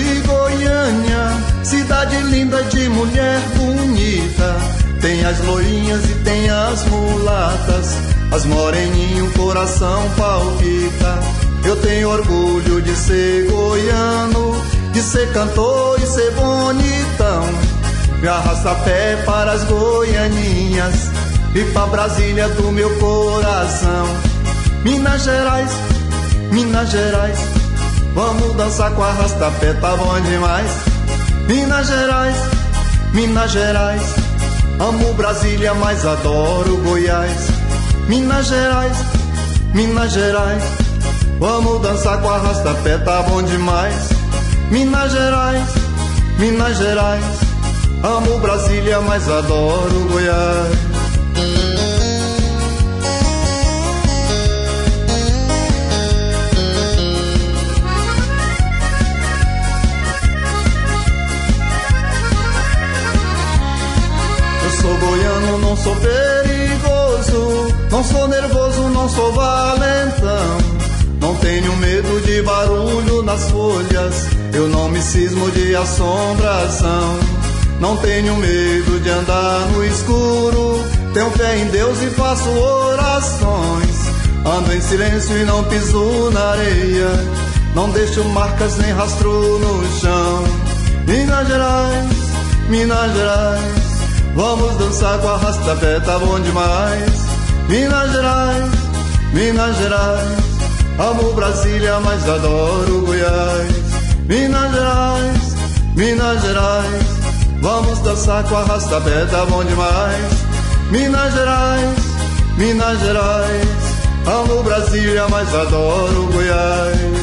de Goiânia, cidade linda de mulher bonita. Tem as loirinhas e tem as mulatas, as moreninhas, o coração palpita. Eu tenho orgulho de ser goiano, de ser cantor e ser bonitão. Me arrasta a pé para as goianinhas e pra Brasília do meu coração. Minas Gerais, Minas Gerais, vamos dançar com arrasta-pé, tá bom demais. Minas Gerais, Minas Gerais, amo Brasília, mas adoro Goiás. Minas Gerais, Minas Gerais, vamos dançar com arrasta-pé, tá bom demais. Minas Gerais, Minas Gerais, amo Brasília, mas adoro Goiás. Sou goiano, não sou perigoso, não sou nervoso, não sou valentão. Não tenho medo de barulho nas folhas, eu não me cismo de assombração. Não tenho medo de andar no escuro, tenho fé em Deus e faço orações. Ando em silêncio e não piso na areia, não deixo marcas nem rastro no chão. Minas Gerais, Minas Gerais, vamos dançar com arrasta-pé, tá bom demais. Minas Gerais, Minas Gerais, amo Brasília, mas adoro Goiás. Minas Gerais, Minas Gerais, vamos dançar com arrasta-pé, tá bom demais. Minas Gerais, Minas Gerais, amo Brasília, mas adoro Goiás.